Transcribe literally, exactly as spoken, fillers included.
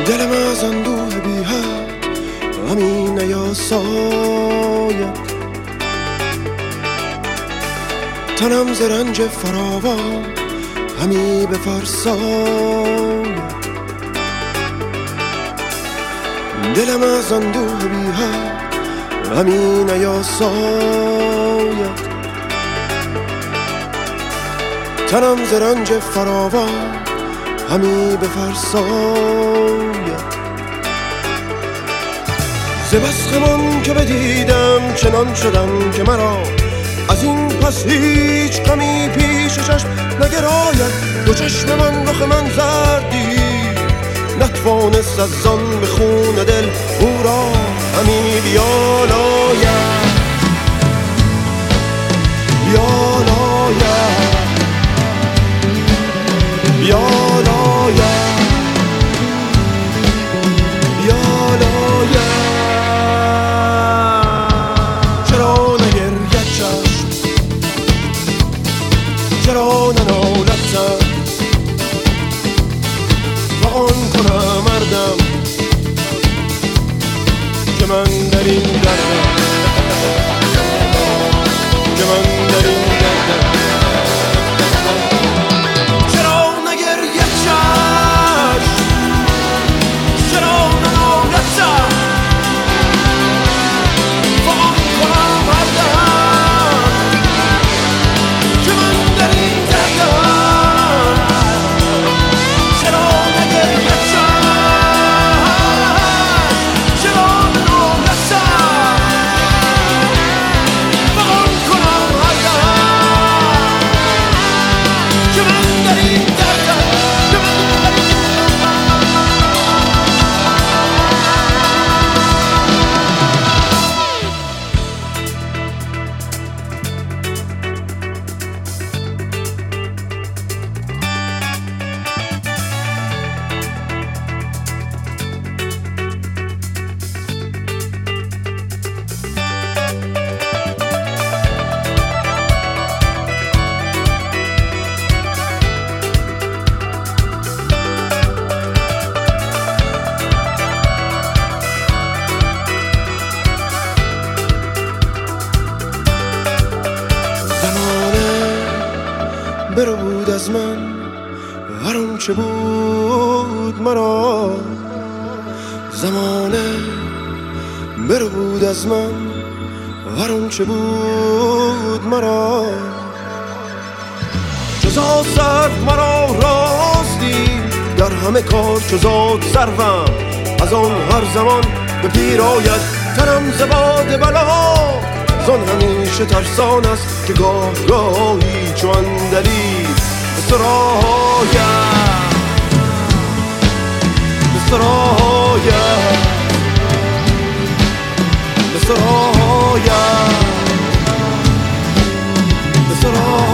دلم از اندوه بی حد همی نیاساید، تنم ز رنج فراوان همی بفرساید. دلم از اندوه بی حد همی نیاساید، تنم ز رنج فراوان همی بفرساید. ز بس غمان که بدیدم چنان شدم که مرا از این پس هیچ غمی پیش چشم نگراید. دو چشم من رخ من زردی نتوانست از آن به خون دل او را همی بیالاید بیالاید بیالاید بیالاید. چرا نگرید چشم، چرا ننالد سر، فغان کنم مردم که من در این دردم، که من در این دردم. چرا نگرید چشم، چرا ننالد سر، فغان کنم مردم که من در این دردم. چرا نگرید چشم، چرا ننالد سر، فغان کنم مردم که من در این دردم، که من در این برو بود از من هر آنچه بود مرا. زمانه برو بود از من هر آنچه بود مرا. جزا سرد مرا راستی در همه کار چزاد سروم، از آن هر زمان به پیراید تنم ز باد بلا. زان همیشه ترسان است که گاه گاهی چو اندلی به سراید به سراید به سراید به سراید.